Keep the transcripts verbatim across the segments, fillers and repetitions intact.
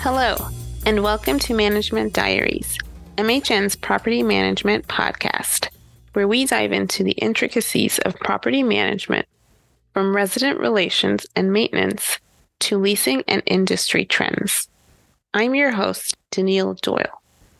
Hello, and welcome to Management Diaries, M H N's property management podcast, where we dive into the intricacies of property management, from resident relations and maintenance to leasing and industry trends. I'm your host, Danielle Doyle.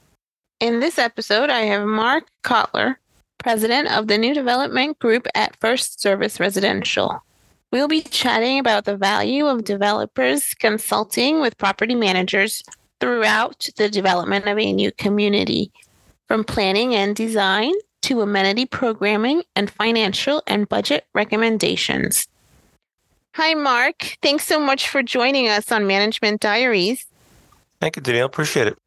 In this episode, I have Mark Kotler, president of the New Development Group at First Service Residential. We'll be chatting about the value of developers consulting with property managers throughout the development of a new community, from planning and design to amenity programming and financial and budget recommendations. Hi, Mark. Thanks so much for joining us on Management Diaries. Thank you, Danielle. Appreciate it.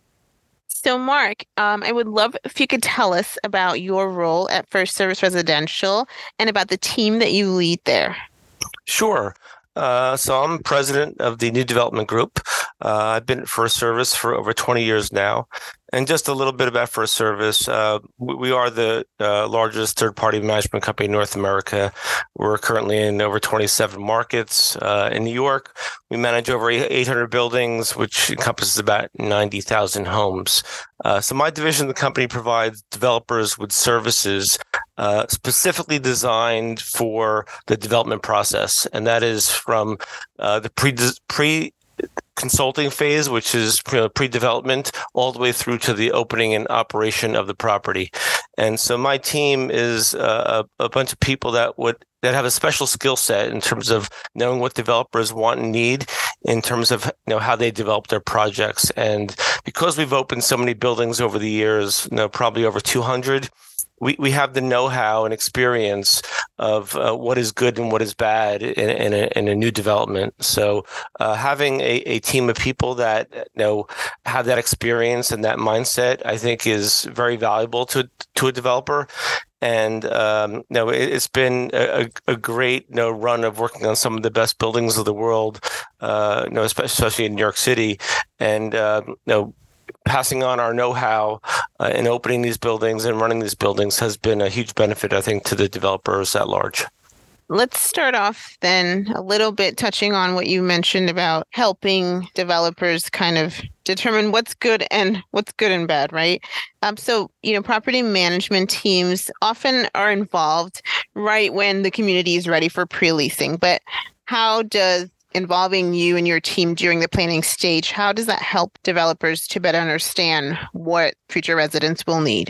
So, Mark, um, I would love if you could tell us about your role at First Service Residential and about the team that you lead there. Sure. Uh, so I'm president of the New Development Group. Uh, I've been at First Service for over twenty years now. And just a little bit about First Service. Uh, we are the uh, largest third-party management company in North America. We're currently in over twenty-seven markets. Uh, in New York, we manage over eight hundred buildings, which encompasses about ninety thousand homes. Uh, so my division of the company provides developers with services uh, specifically designed for the development process. And that is from uh, the pre pre consulting phase, which is you know, pre-development, all the way through to the opening and operation of the property. And so my team is uh, a, a bunch of people that would that have a special skill set in terms of knowing what developers want and need in terms of you know how they develop their projects. And because we've opened so many buildings over the years, you know, probably over two hundred, we, we have the know-how and experience of uh, what is good and what is bad in, in, a, in a new development. So uh, having a, a team of people that you know have that experience and that mindset, I think, is very valuable to to a developer. And um, you know, it, it's been a, a great you know, run of working on some of the best buildings of the world, uh, you know, especially in New York City, and uh, you know. Passing on our know-how uh, in opening these buildings and running these buildings has been a huge benefit, I think, to the developers at large. Let's start off then a little bit touching on what you mentioned about helping developers kind of determine what's good and what's good and bad, right? Um, so, you know, property management teams often are involved right when the community is ready for pre-leasing. But how does involving you and your team during the planning stage, how does that help developers to better understand what future residents will need?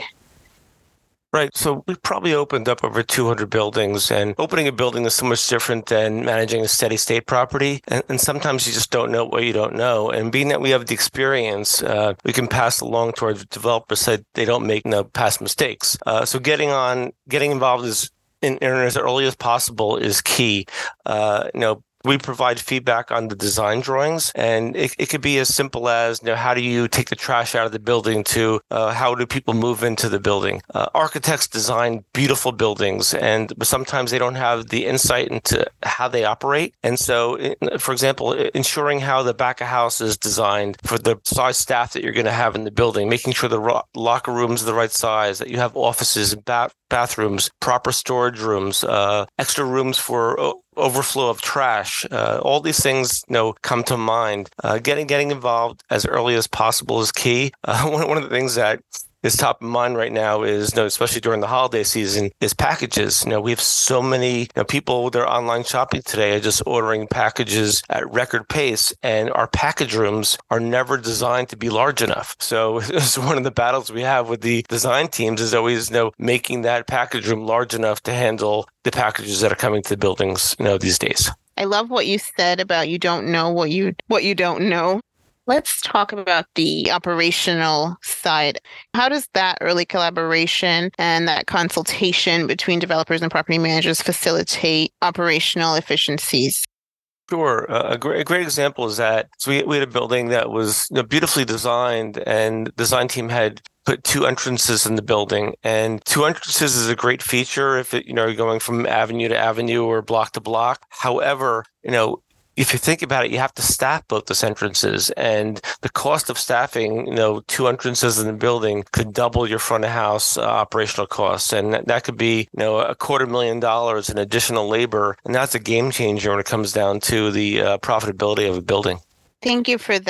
Right. So we've probably opened up over two hundred buildings, and opening a building is so much different than managing a steady state property. And, and sometimes you just don't know what you don't know. And being that we have the experience, uh, we can pass along to our developers so they don't make you know, past mistakes. Uh, so getting on, getting involved is in, in as early as possible is key. Uh, you know, We provide feedback on the design drawings, and it, it could be as simple as, you know, how do you take the trash out of the building to uh, how do people move into the building? Uh, architects design beautiful buildings, and sometimes they don't have the insight into how they operate. And so, for example, ensuring how the back of house is designed for the size staff that you're going to have in the building, making sure the ro- locker rooms are the right size, that you have offices and bath- bathrooms, proper storage rooms, uh, extra rooms for uh, overflow of trash. Uh, all these things, you know, come to mind. Uh, getting getting involved as early as possible is key. Uh, one one of the things that is top of mind right now is, you know, especially during the holiday season, is packages. You know, we have so many you know, people with their online shopping today are just ordering packages at record pace, and our package rooms are never designed to be large enough. So it's one of the battles we have with the design teams is always, you know, making that package room large enough to handle the packages that are coming to the buildings, you know, these days. I love what you said about you don't know what you what you don't know. Let's talk about the operational side. How does that early collaboration and that consultation between developers and property managers facilitate operational efficiencies? Sure. Uh, a great a great example is that so we, we had a building that was you know, beautifully designed, and the design team had put two entrances in the building. And two entrances is a great feature if it, you know, you're going from avenue to avenue or block to block. However, you know, if you think about it, you have to staff both those entrances, and the cost of staffing, you know, two entrances in the building could double your front of house uh, operational costs. And that, that could be, you know, a quarter million dollars in additional labor. And that's a game changer when it comes down to the uh, profitability of a building. Thank you for that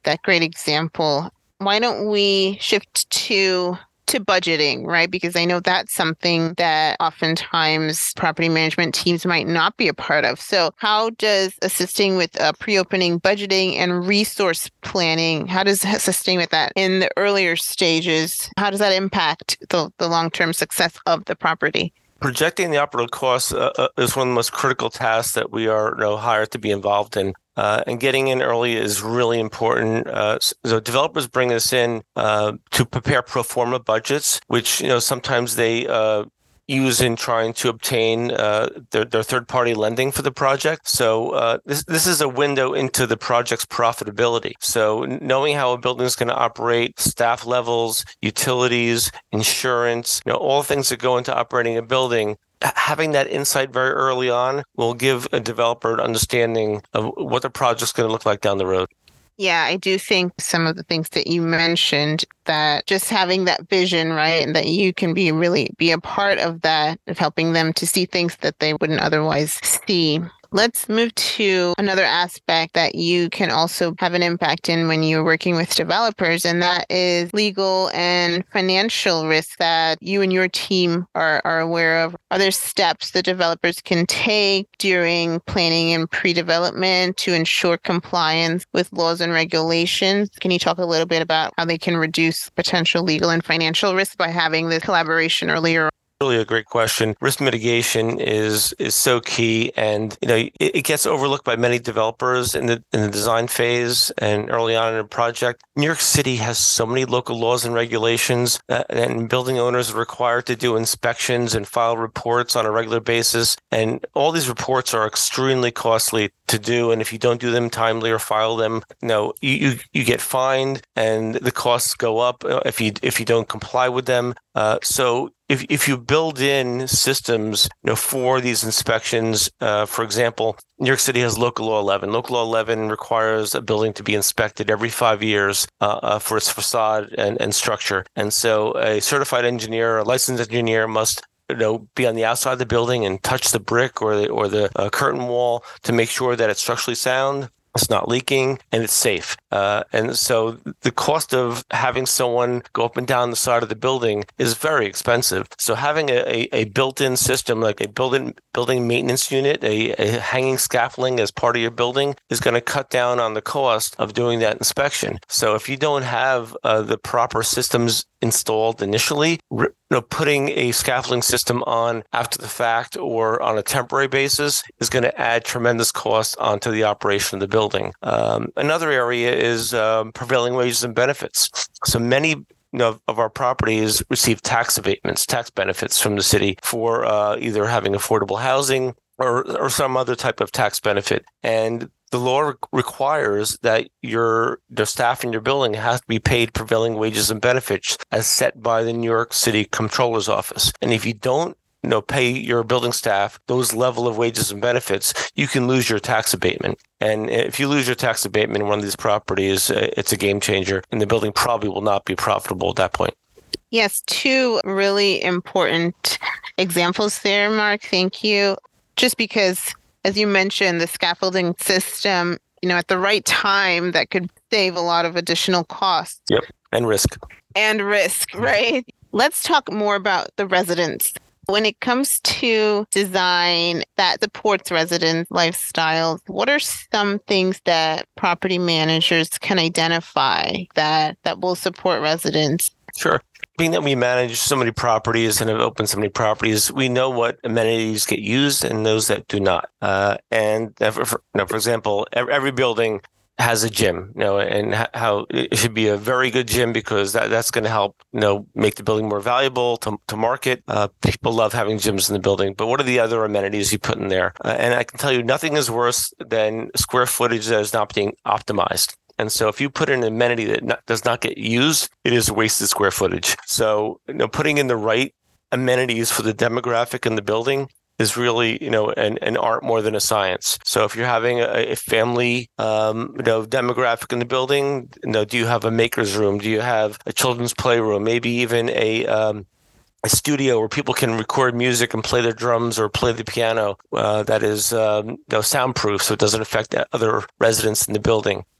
that great example. Why don't we shift to to budgeting, right? Because I know that's something that oftentimes property management teams might not be a part of. So how does assisting with uh, pre-opening budgeting and resource planning, how does assisting with that in the earlier stages, how does that impact the, the long-term success of the property? Projecting the operating costs uh, uh, is one of the most critical tasks that we are you know, hired to be involved in. Uh, and getting in early is really important. Uh, so developers bring us in uh, to prepare pro forma budgets, which you know sometimes they uh, use in trying to obtain uh, their, their third-party lending for the project. So uh, this this is a window into the project's profitability. So knowing how a building is going to operate, staff levels, utilities, insurance, you know, all things that go into operating a building, having that insight very early on will give a developer an understanding of what the project's going to look like down the road. Yeah, I do think some of the things that you mentioned, that just having that vision, right, and that you can be really be a part of that, of helping them to see things that they wouldn't otherwise see. Let's move to another aspect that you can also have an impact in when you're working with developers, and that is legal and financial risk that you and your team are, are aware of. Are there steps that developers can take during planning and pre-development to ensure compliance with laws and regulations? Can you talk a little bit about how they can reduce potential legal and financial risk by having this collaboration earlier? Really a great question. Risk mitigation is is so key, and you know it, it gets overlooked by many developers in the in the design phase and early on in a project. New York City has so many local laws and regulations, uh, and building owners are required to do inspections and file reports on a regular basis. And all these reports are extremely costly to do, and if you don't do them timely or file them, you know you you, you get fined, and the costs go up if you if you don't comply with them. Uh, so if if you build in systems, you know, for these inspections, uh, for example, New York City has Local Law eleven. Local Law eleven requires a building to be inspected every five years uh, uh, for its facade and, and structure. And so a certified engineer, a licensed engineer must you know, be on the outside of the building and touch the brick or the, or the uh, curtain wall to make sure that it's structurally sound, it's not leaking, and it's safe. Uh, and so the cost of having someone go up and down the side of the building is very expensive. So having a, a, a built-in system, like a building building maintenance unit, a, a hanging scaffolding as part of your building, is going to cut down on the cost of doing that inspection. So if you don't have uh, the proper systems installed initially, you know, putting a scaffolding system on after the fact or on a temporary basis is going to add tremendous cost onto the operation of the building. Um, another area is um, prevailing wages and benefits. So many you know, of our properties receive tax abatements, tax benefits from the city for uh, either having affordable housing or or some other type of tax benefit. And the law re- requires that your the staff in your building has to be paid prevailing wages and benefits as set by the New York City Comptroller's Office. And if you don't you know, pay your building staff those level of wages and benefits, you can lose your tax abatement. And if you lose your tax abatement in one of these properties, it's a game changer, and the building probably will not be profitable at that point. Yes, two really important examples there, Mark. Thank you. Just because, as you mentioned, the scaffolding system, you know, at the right time, that could save a lot of additional costs. Yep, and risk. And risk, right? Let's talk more about the residents. When it comes to design that supports resident lifestyles, what are some things that property managers can identify that, that will support residents? Sure. Being that we manage so many properties and have opened so many properties, we know what amenities get used and those that do not. Uh, and for, for, you know, for example, every building has a gym, you know, and how it should be a very good gym because that, that's going to help, you know, make the building more valuable to, to market. Uh, people love having gyms in the building, but what are the other amenities you put in there? Uh, and I can tell you, nothing is worse than square footage that is not being optimized. And so if you put in an amenity that not, does not get used, it is wasted square footage. So, you know, putting in the right amenities for the demographic in the building is really, you know, an, an art more than a science. So if you're having a, a family, um, you know, demographic in the building, you know, do you have a maker's room? Do you have a children's playroom? Maybe even a um, a studio where people can record music and play their drums or play the piano uh, that is um, you know, soundproof, so it doesn't affect other residents in the building.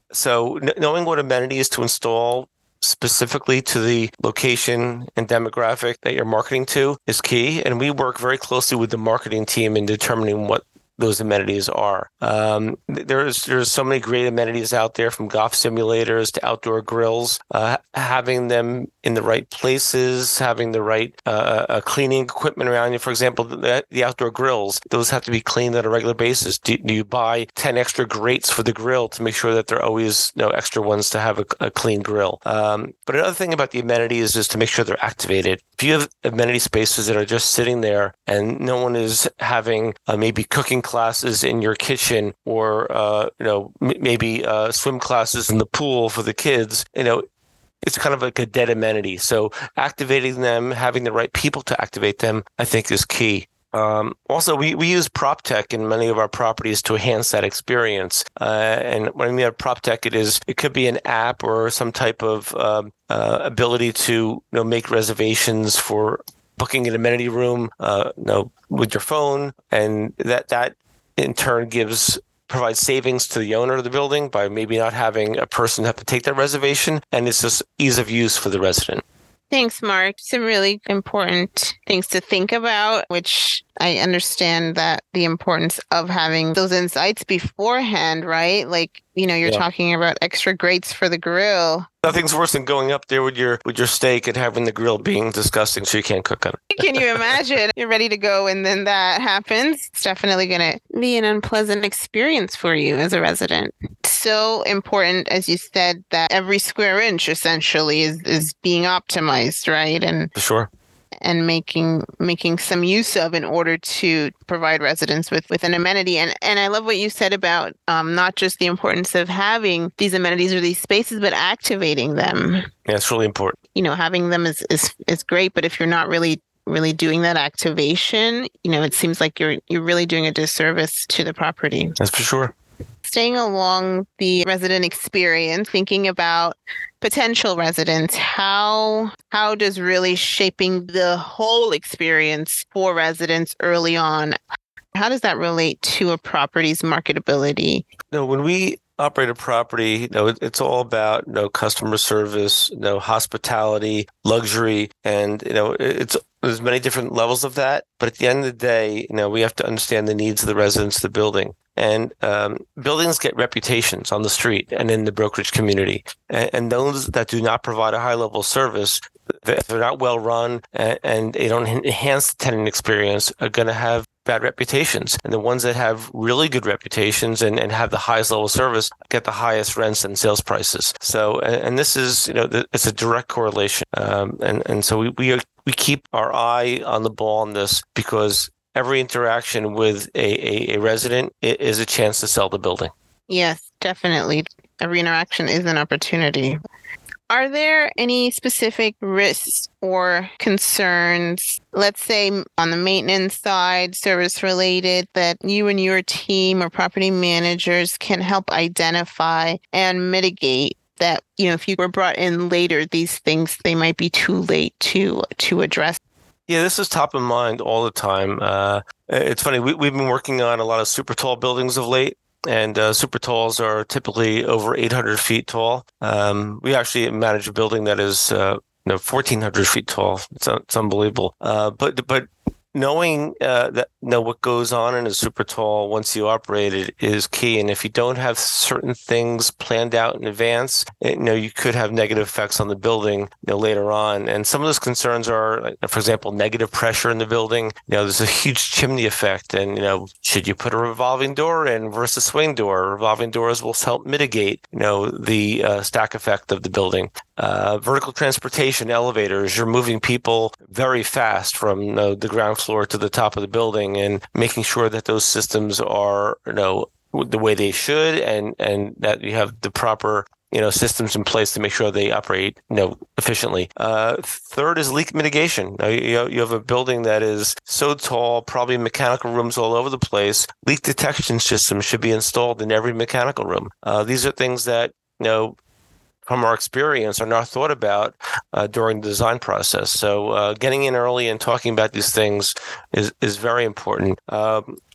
So n- knowing what amenities to install specifically to the location and demographic that you're marketing to is key. And we work very closely with the marketing team in determining what those amenities are. Um, there's there's so many great amenities out there, from golf simulators to outdoor grills. Uh, having them in the right places, having the right uh, uh, cleaning equipment around you. For example, the, the outdoor grills, those have to be cleaned on a regular basis. Do, do you buy ten extra grates for the grill to make sure that there are always no extra ones to have a, a clean grill? Um, but another thing about the amenities is to make sure they're activated. If you have amenity spaces that are just sitting there and no one is having uh, maybe cooking classes in your kitchen, or uh, you know m- maybe uh, swim classes in the pool for the kids, you know, it's kind of like a dead amenity. So activating them, having the right people to activate them, I think is key. Um, also, we, we use prop tech in many of our properties to enhance that experience. Uh, and when I mean prop tech, it is it could be an app or some type of um, uh, ability to you know make reservations for booking an amenity room, uh, you know, with your phone, and that that in turn gives provides savings to the owner of the building by maybe not having a person have to take that reservation, and it's just ease of use for the resident. Thanks, Mark. Some really important things to think about, which I understand that the importance of having those insights beforehand, right? Like, you know, you're yeah. talking about extra grates for the grill. Nothing's worse than going up there with your with your steak and having the grill being disgusting so you can't cook on it. Can you imagine? You're ready to go and then that happens. It's definitely going to be an unpleasant experience for you as a resident. So important, as you said, that every square inch essentially is, is being optimized, right? And for sure. And making making some use of in order to provide residents with, with an amenity. And and I love what you said about um, not just the importance of having these amenities or these spaces, but activating them. Yeah, it's really important. You know, having them is, is, is great, but if you're not really really doing that activation, you know, it seems like you're you're really doing a disservice to the property. That's for sure. Staying along the resident experience, thinking about potential residents, how how does really shaping the whole experience for residents early on, how does that relate to a property's marketability? No, when we operate a property, you know, it's all about you know customer service, you know, hospitality, luxury, and you know, it's there's many different levels of that. But at the end of the day, you know, we have to understand the needs of the residents of the building. And um, buildings get reputations on the street and in the brokerage community. And, and those that do not provide a high level of service, if they're not well run and, and they don't enhance the tenant experience, are going to have bad reputations. And the ones that have really good reputations and, and have the highest level of service get the highest rents and sales prices. So, and, and this is, you know, it's a direct correlation. Um, and, and so we, we, are, we keep our eye on the ball on this, because every interaction with a, a, a resident is a chance to sell the building. Yes, definitely. Every interaction is an opportunity. Are there any specific risks or concerns, let's say on the maintenance side, service related, that you and your team or property managers can help identify and mitigate that, you know, if you were brought in later, these things, they might be too late to to address? Yeah, this is top of mind all the time. Uh, it's funny, we, we've been working on a lot of super tall buildings of late, and uh, super talls are typically over eight hundred feet tall. Um, we actually manage a building that is uh, you know, fourteen hundred feet tall. It's, it's unbelievable. Uh, but but knowing uh, that know what goes on in a super tall once you operate it is key. And if you don't have certain things planned out in advance, it, you know, you could have negative effects on the building, you know, later on. And some of those concerns are, like, for example, negative pressure in the building. You know, there's a huge chimney effect, and you know, should you put a revolving door in versus swing door? Revolving doors will help mitigate, you know, the uh, stack effect of the building. Uh, vertical transportation, elevators, you're moving people very fast from you know, the ground floor to the top of the building, and making sure that those systems are, you know, the way they should, and, and that you have the proper, you know, systems in place to make sure they operate, you know, efficiently. Uh, third is leak mitigation. Now, you, you have a building that is so tall, probably mechanical rooms all over the place. Leak detection systems should be installed in every mechanical room. Uh, these are things that, you know, from our experience, are not thought about uh, during the design process. So uh, getting in early and talking about these things is, is very important. Um,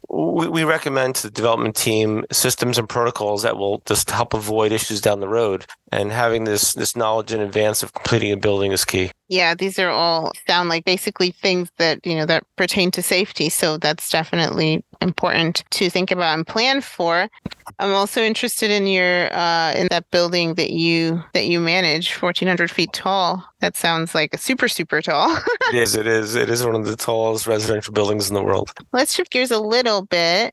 we, we recommend to the development team systems and protocols that will just help avoid issues down the road. And having this this knowledge in advance of completing a building is key. Yeah, these are all sound like basically things that, you know, that pertain to safety. So that's definitely important to think about and plan for. I'm also interested in your uh, in that building that you that you manage, fourteen hundred feet tall. That sounds like a super, super tall. It is. It is. It is one of the tallest residential buildings in the world. Let's shift gears a little bit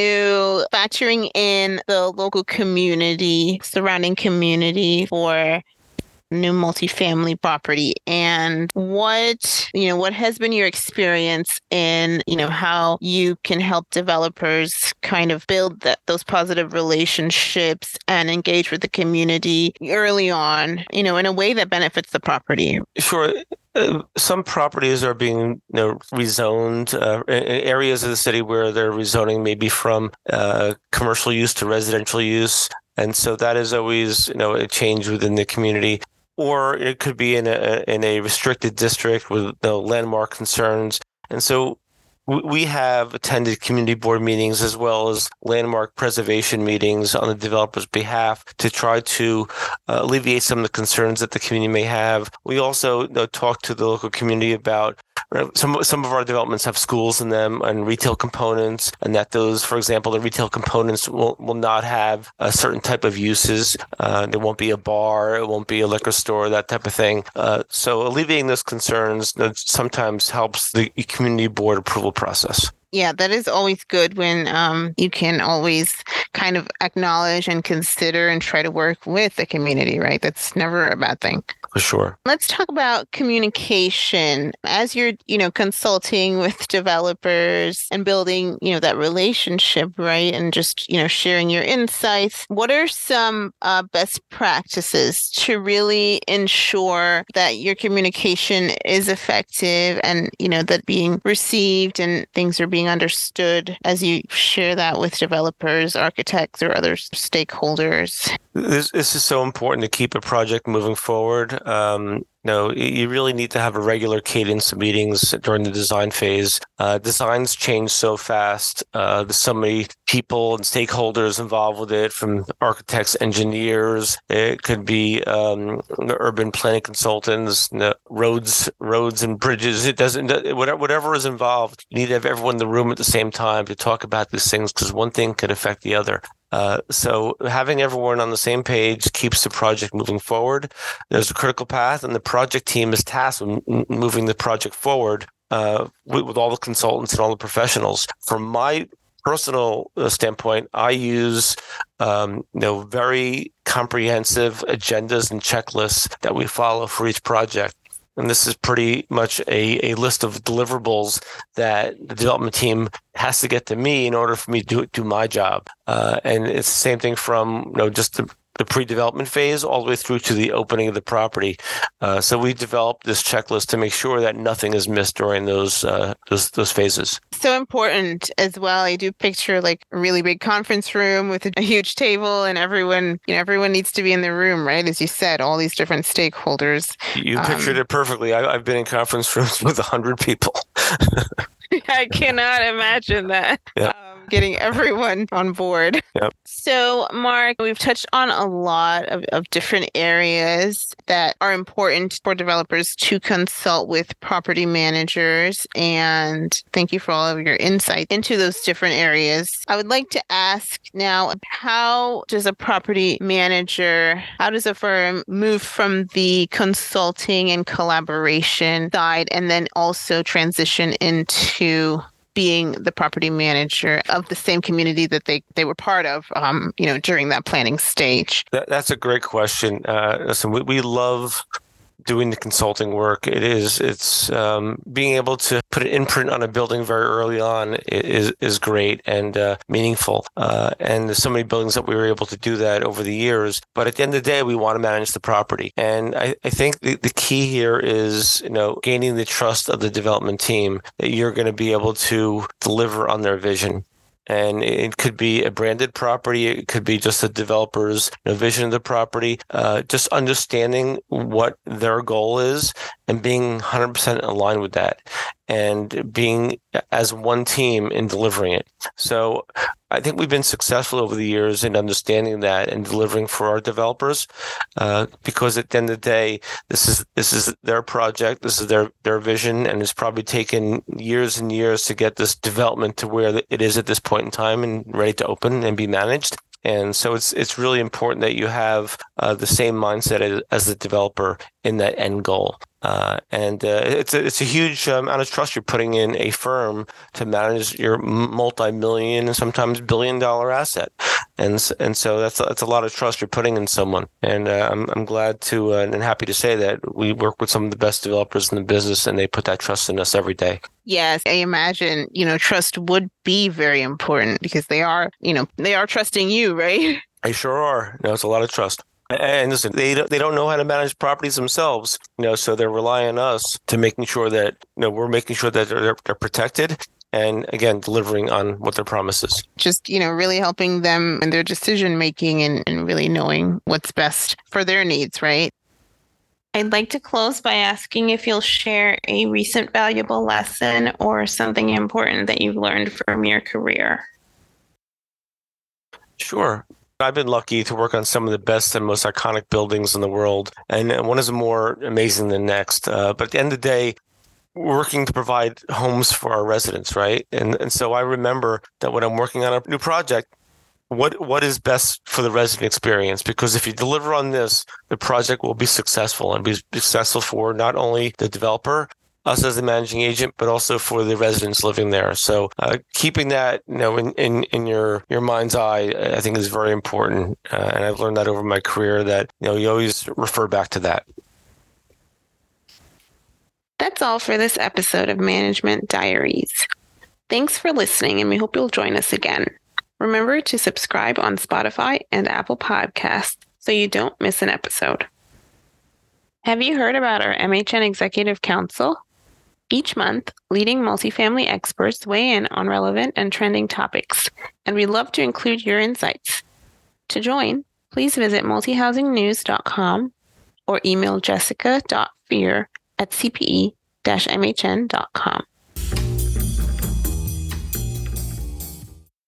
to factoring in the local community, surrounding community for new multifamily property, and what, you know, what has been your experience in, you know, how you can help developers kind of build that, those positive relationships and engage with the community early on, you know, in a way that benefits the property. Sure. Uh, some properties are being, you know, rezoned uh, in areas of the city where they're rezoning maybe from uh, commercial use to residential use. And so that is always, you know, a change within the community. Or it could be in a in a restricted district with no landmark concerns. And so we have attended community board meetings as well as landmark preservation meetings on the developer's behalf to try to uh, alleviate some of the concerns that the community may have. We also, you know, talk to the local community about some some of our developments have schools in them and retail components, and that those, for example, the retail components will, will not have a certain type of uses. Uh, there won't be a bar, it won't be a liquor store, that type of thing. Uh, so alleviating those concerns, you know, sometimes helps the community board approval process. Yeah, that is always good when um, you can always kind of acknowledge and consider and try to work with the community, right? That's never a bad thing. For sure. Let's talk about communication. As you're, you know, consulting with developers and building, you know, that relationship, right? And just, you know, sharing your insights. What are some uh, best practices to really ensure that your communication is effective and, you know, that being received and things are being understood as you share that with developers, architects, or other stakeholders? This, this is so important to keep a project moving forward. Um, no, you really need to have a regular cadence of meetings during the design phase. Uh, designs change so fast. Uh, there's so many people and stakeholders involved with it, from architects, engineers. It could be um, urban planning consultants, roads, roads and bridges. It doesn't. Whatever, whatever is involved, you need to have everyone in the room at the same time to talk about these things, because one thing could affect the other. Uh, so having everyone on the same page keeps the project moving forward. There's a critical path, and the project team is tasked with moving the project forward uh, with, with all the consultants and all the professionals. From my personal standpoint, I use um, you know very comprehensive agendas and checklists that we follow for each project. And this is pretty much a, a list of deliverables that the development team has to get to me in order for me to do, do my job. Uh, and it's the same thing from, you know, just the, the pre-development phase all the way through to the opening of the property. Uh, so we developed this checklist to make sure that nothing is missed during those uh, those those phases. So important as well. I do picture like a really big conference room with a huge table, and everyone, you know, everyone needs to be in the room, right? As you said, all these different stakeholders. You pictured um, it perfectly. I, I've been in conference rooms with a hundred people. I cannot imagine that. Yeah. Um, getting everyone on board. Yep. So, Mark, we've touched on a lot of, of different areas that are important for developers to consult with property managers. And thank you for all of your insight into those different areas. I would like to ask now, how does a property manager, how does a firm move from the consulting and collaboration side and then also transition into being the property manager of the same community that they, they were part of, um, you know, during that planning stage? That, that's a great question. Uh, listen, we, we love doing the consulting work. It is, it's um, being able to put an imprint on a building very early on is is great and uh, meaningful. Uh, and there's so many buildings that we were able to do that over the years. But at the end of the day, we want to manage the property. And I, I think the, the key here is, you know, gaining the trust of the development team that you're going to be able to deliver on their vision. And it could be a branded property. It could be just the developer's, you know, vision of the property, uh, just understanding what their goal is and being one hundred percent aligned with that and being as one team in delivering it. So I think we've been successful over the years in understanding that and delivering for our developers, uh, because at the end of the day, this is this is their project, this is their their vision, and it's probably taken years and years to get this development to where it is at this point in time and ready to open and be managed. And so it's it's really important that you have uh, the same mindset as, as the developer in that end goal. Uh, and uh, it's a, it's a huge amount of trust you're putting in a firm to manage your multi-million and sometimes billion-dollar asset, and and so that's that's a lot of trust you're putting in someone. And uh, I'm I'm glad to uh, and happy to say that we work with some of the best developers in the business, and they put that trust in us every day. Yes, I imagine, you know, trust would be very important because they are, you know, they are trusting you, right? They sure are. No, it's a lot of trust. And listen, they don't, they don't know how to manage properties themselves, you know, so they're relying on us to making sure that, you know, we're making sure that they're, they're protected and, again, delivering on what their promises. Just, you know, really helping them in their decision making and, and really knowing what's best for their needs, right? I'd like to close by asking if you'll share a recent valuable lesson or something important that you've learned from your career. Sure. I've been lucky to work on some of the best and most iconic buildings in the world, and one is more amazing than next. Uh, but at the end of the day, we're working to provide homes for our residents, right? And and so I remember that when I'm working on a new project, what what is best for the resident experience? Because if you deliver on this, the project will be successful and be successful for not only the developer, us as the managing agent, but also for the residents living there. So uh, keeping that, you know, in, in, in your, your mind's eye, I think is very important. Uh, and I've learned that over my career that, you know, you always refer back to that. That's all for this episode of Management Diaries. Thanks for listening, and we hope you'll join us again. Remember to subscribe on Spotify and Apple Podcasts so you don't miss an episode. Have you heard about our M H N Executive Council? Each month, leading multifamily experts weigh in on relevant and trending topics, and we'd love to include your insights. To join, please visit multihousing news dot com or email jessica dot fear at c p e dash m h n dot com.